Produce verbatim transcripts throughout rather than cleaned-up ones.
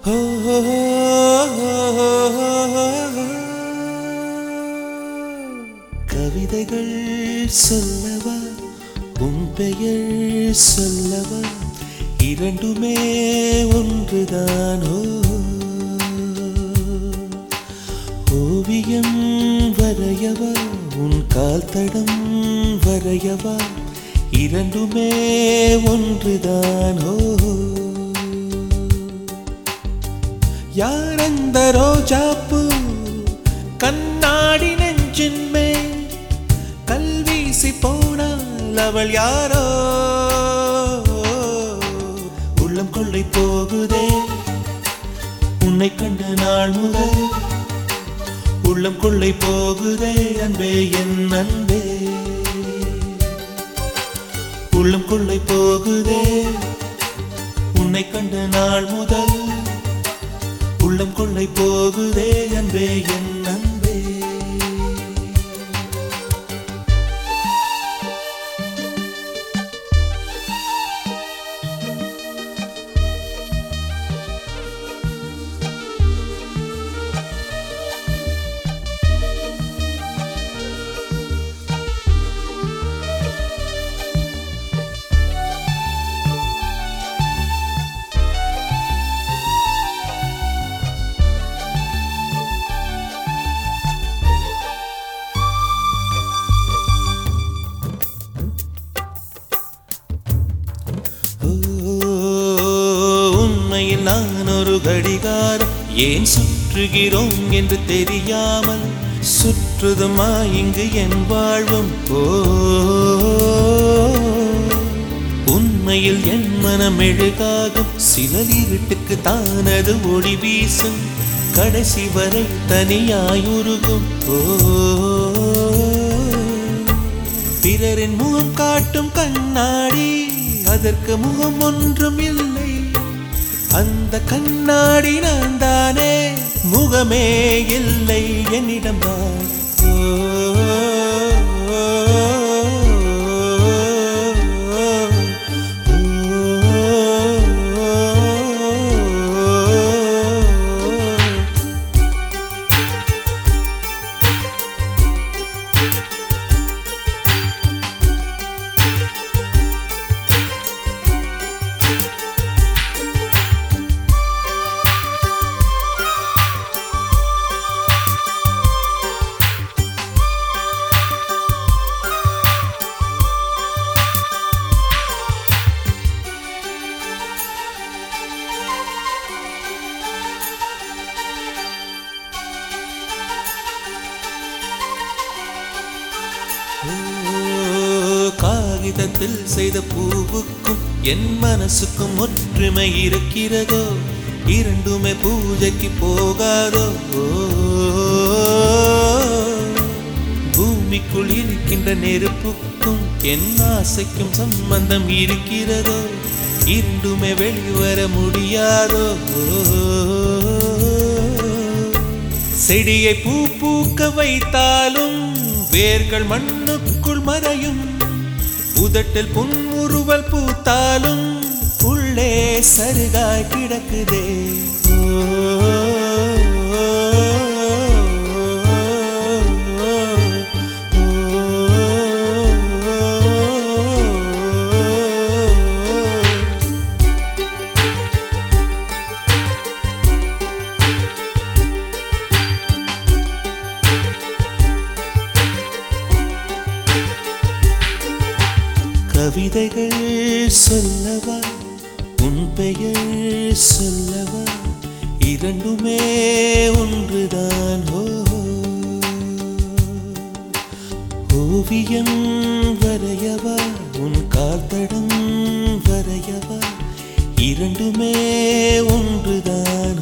கவிதைகள் சொல்லவா உன் பெயர் சொல்லவா இரண்டுமே ஒன்றுதான். ஓவியம் வரையவா உன் கால் தடம் வரையவா இரண்டுமே ஒன்றுதான். யார் அந்த ரோஜாப்பூ கண்ணாடி நெஞ்சின் மேல் கல்வீசி போனால் அவள் யாரோ? உள்ளம் கொள்ளை போகுதே உன்னை கண்ட நாள் முதல். உள்ளம் கொள்ளை போகுதே அன்பே என் அன்பே. உள்ளம் கொள்ளை போகுதே உன்னை கண்ட நாள் முதல். உள்ளம் கொள்ளை போகுதே அன்பே என் அன்பே. உண்மையில் நான் ஒரு கடிகாரம், ஏன் சுற்றுகிறோம் என்று தெரியாமல் சுற்றுதுமா இங்கு என் வாழ்வும். ஓ உண்மையில் என் மனம் மெழுகாகும், சிலர் இருட்டுக்கு தானது ஒளி வீசும், கடைசி வரை தனியாயுருகும். ஓ பிறரின் முகம் காட்டும் கண்ணாடி, அதற்கு முகம் ஒன்றும் இல்லை, அந்த கண்ணாடி நான் தானே, முகமே இல்லை என்னிடம்தான். காகிதத்தில் செய்த பூவுக்கும் என் மனசுக்கும் ஒற்றுமை இருக்கிறதோ? இரண்டுமே பூஜைக்கு போகாதோ? பூமிக்குள் இருக்கின்ற நெருப்புக்கும் என் ஆசைக்கும் சம்பந்தம் இருக்கிறதோ? இரண்டுமே வெளிவர முடியாதோ? செடியை பூ பூக்க வைத்தாலும் வேர்கள் மண்ணுக்குள் மறையும், உதட்டில் புன்முறுவல் பூத்தாலும் உள்ளே சருகாய் கிடக்குதே. கவிதைகள் சொல்லவா உன் பெயர் சொல்லவா இரண்டுமே ஒன்றுதான். ஓவியம் வரையவா உன் கால்தடம் வரையவா இரண்டுமே ஒன்றுதான்.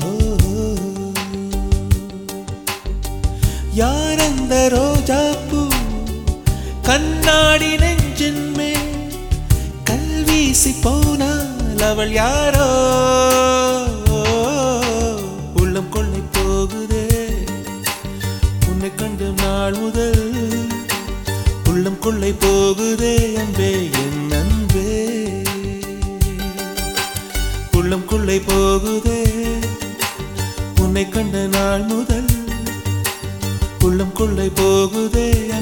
யார் அந்த ரோஜாப்பூ கண்ணாடி நெஞ்சின் மேல் கல்வீசி போனால் அவள் யாரோ? உள்ளம் கொள்ளை போகுதே உன்னை கண்டு நாள் முதல். உள்ளம் கொள்ளை போகுதே அன்பே என் அன்பே. உள்ளம் கொள்ளை போகுதே உன்னை கண்ட நாள் முதல் உள்ளம் கொள்ளை போகுதே